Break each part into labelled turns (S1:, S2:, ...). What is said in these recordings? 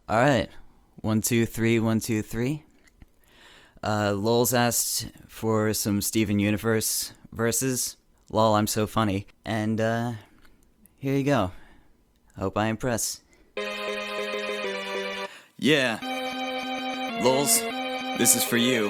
S1: Alright. 1, 2, 3, 1, 2, 3. Lol's asked for some Steven Universe verses. Lol, I'm so funny. And, here you go. Hope I impress. Yeah. Lols, this is for you.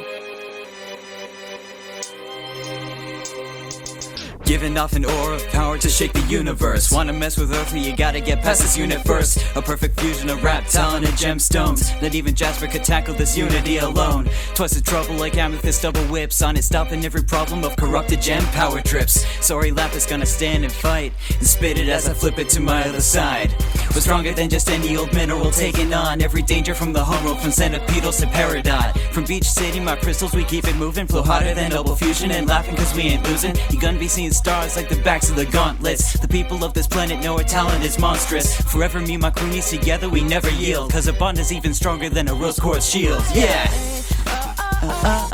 S1: Giving off an aura of power to shake the universe. Wanna mess with Earth, you gotta get past this unit first. A perfect fusion of rap, talent, and gemstones. Not even Jasper could tackle this unity alone. Twice the trouble like amethyst double whips. On it, stopping every problem of corrupted gem power trips. Sorry, Lapis gonna stand and fight and spit it as I flip it to my other side. But stronger than just any old mineral, taking on every danger from the homeworld, from centipedals to peridot. From Beach City, my crystals, we keep it moving. Flow hotter than double fusion and laughing cause we ain't losing. You gonna be seeing stars like the backs of the gauntlets. The people of this planet know our talent is monstrous. Forever me and my cronies together, we never yield. Cause a bond is even stronger than a rose quartz shield. Yeah!